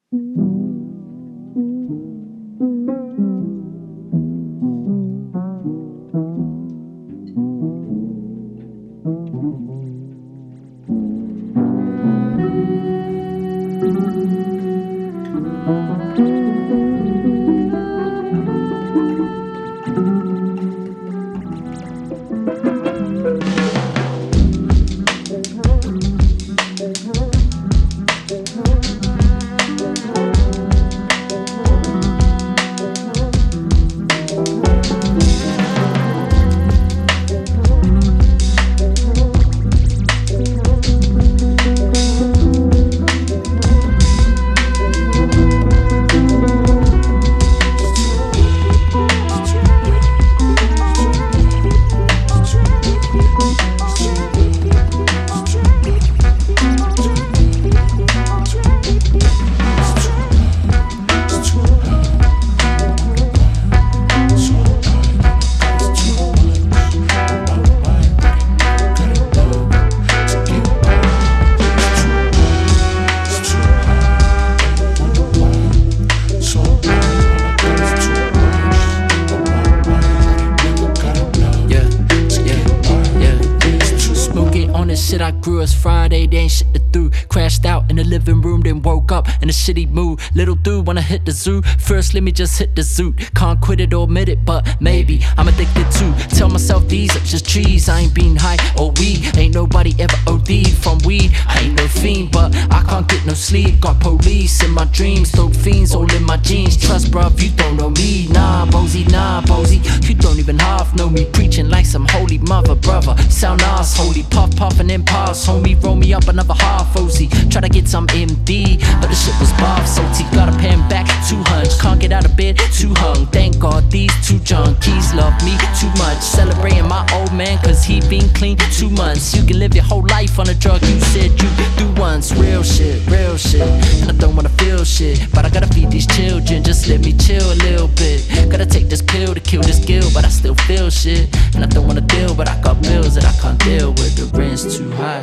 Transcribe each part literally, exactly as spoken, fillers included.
Shit, I grew as Friday, they ain't shit to do. Crashed out in the living room, then woke up in a shitty mood. Little dude wanna hit the zoo. First, let me just hit the zoot. Can't quit it or admit it, but maybe I'm addicted to. Tell myself these are just trees. I ain't been high or weed. Ain't nobody ever O D'd from weed. I ain't no fiend, but I can't get no sleep. Got police in my dreams, dope fiends all in my jeans. Trust, bruv, you don't know me. Nah, Bozy, nah, Bozy, you don't even half know me. Preaching like some holy mother, brother. Sound ass holy, puff, puff, and then pass. Homie, roll me up another half O Z. Try to get some M D, but the shit was bath salty. Gotta pay him back too hunch. Can't get out of bed too hung. Thank God these two junkies love me too much. Celebrating my old man cause he been clean two months. You can live your whole life on a drug you said you do once. Real shit, real shit. And I don't wanna feel shit, but I gotta feed these children. Just let me chill a little bit. Gotta take this pill to kill this guilt, but I still feel shit. And I don't wanna deal, but I got bills that I can't deal with. The rent's too high.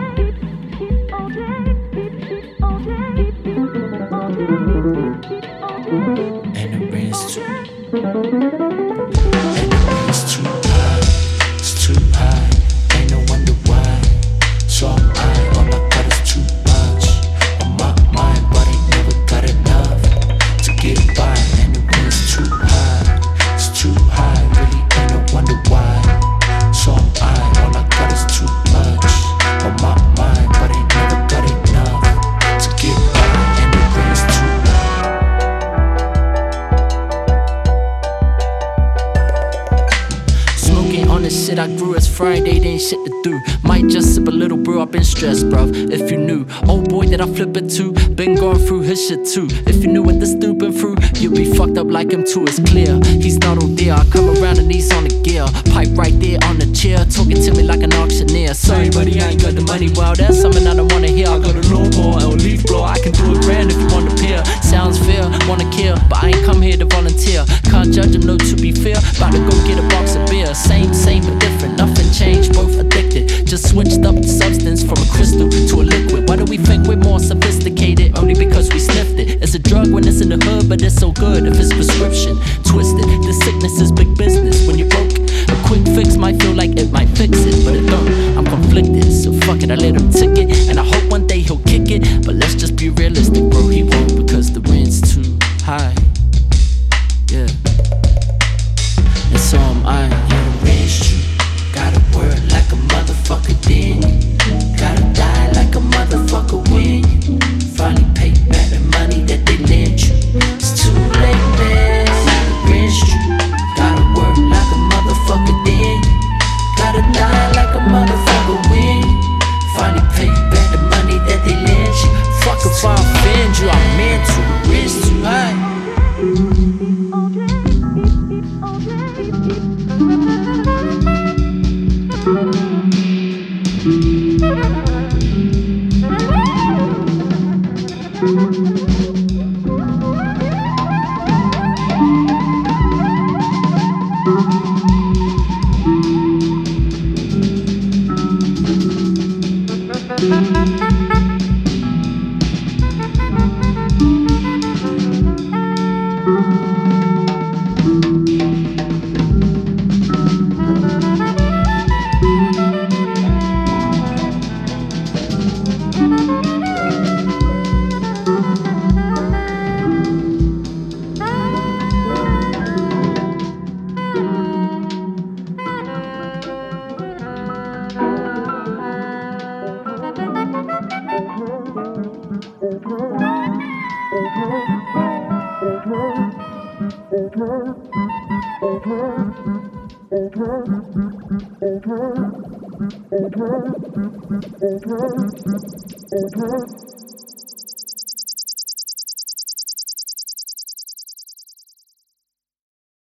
And the rent's too And the rent's too high. It's too high. Ain't no wonder why. So am I. All I got is too much on my mind, but I never got enough to get by. And the rent's too high. It's too high. Really ain't no wonder why. So am I. All I got is too much on my mind, but I never got enough to get by. And the rent's too on this shit I grew as Friday, they ain't shit to do. Might just sip a little brew, I've been stressed, bruv. If you knew, old boy that I flip it to, been going through his shit too. If you knew what this dude been through, you'd be fucked up like him too, it's clear. He's not all there, I come around and he's on the gear. Pipe right there on the chair, talking to me like an auctioneer. Sorry buddy, I ain't got the money, well that's something I don't wanna hear. I got a lawnmower or a leaf blower, I can do a grand if you want to peer. Sounds fair, wanna kill, but I ain't come here to volunteer. Can't judge him, no to be fair, about to go get a box of beer. Same, same but different, nothing changed, both addicted. Just switched up the substance from a crystal to a liquid. Why do we think we're more sophisticated? Only because we sniffed it. It's a drug when it's in the hood, but it's so good if it's prescription twisted. This sickness is big business. When you're broke, a quick fix might feel like it might fix it, but it don't. I'm conflicted, so fuck it, I let him tick it. And I hope one day he'll kick it, but let's just be realistic, bro, he won't because the rent's too high. Yeah. And so am I. Yeah, the rent's true. Gotta work like a motherfucker then. Gotta die like a motherfucker when you finally pay back the money that they lent you. It's too late, man. The rent's true. Gotta work like a motherfucker then. Gotta die like a motherfucker when you finally pay back the money that they lent you. Fuck if I offend you, I meant to. The rent's too high. Thank you.